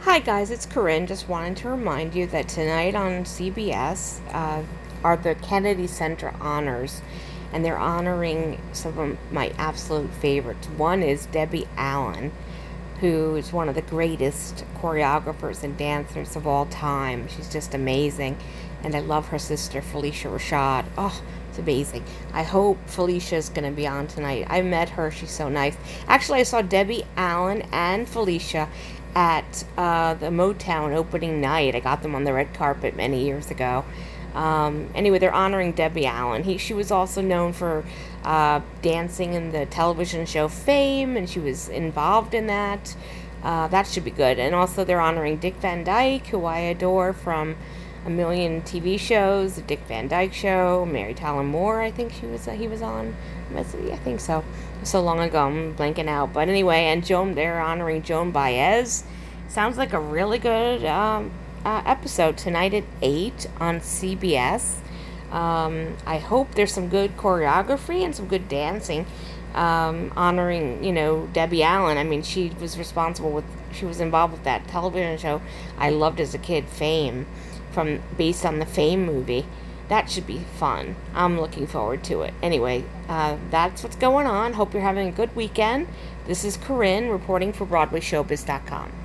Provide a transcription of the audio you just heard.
Hi guys, it's Corinne. Just wanted to remind you that tonight on CBS are the Kennedy Center Honors, and they're honoring some of my absolute favorites. One is Debbie Allen, who is one of the greatest choreographers and dancers of all time. She's just amazing, and I love her sister Felicia Rashad. Oh, it's amazing. I hope Felicia's going to be on tonight. I met her. She's so nice. Actually, I saw Debbie Allen and Felicia at the Motown opening night. I got them on the red carpet many years ago. Anyway, they're honoring Debbie Allen. She was also known for dancing in the television show Fame, and she was involved in that. That should be good. And also, they're honoring Dick Van Dyke, who I adore from a million TV shows, the Dick Van Dyke Show, Mary Tyler Moore. I think he was on. I think so. So long ago, I'm blanking out. But anyway, and they're honoring Joan Baez. Sounds like a really good episode tonight at 8 on CBS. I hope there's some good choreography and some good dancing, honoring, Debbie Allen. I mean, she was involved with that television show I loved as a kid, Fame, based on the Fame movie. That should be fun. I'm looking forward to it. Anyway, that's what's going on. Hope you're having a good weekend. This is Corinne reporting for BroadwayShowbiz.com.